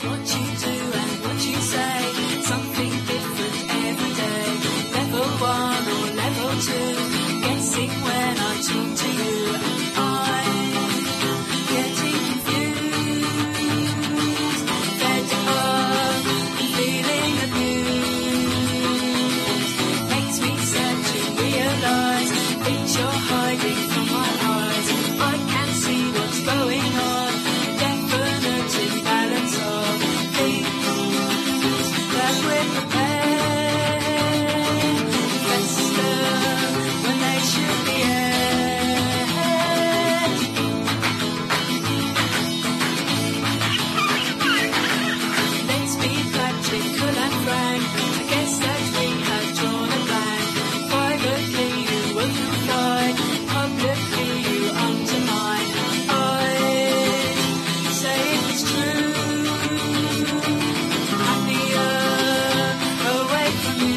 what you do and what you say. Something different every day. Level 1 or level 2. Guessing when I talk to you. I'm getting confused. Fed up and feeling abused. Makes me sad to realize things you're hiding from my eyes. I can see what's going on. Definite imbalance of things that we're prepared to fester when they should be aired. Let's be practical and frank. I guess that we have drawn a blank. Privately you will comply, publicly you undermine. I say it's true. Happier away from you.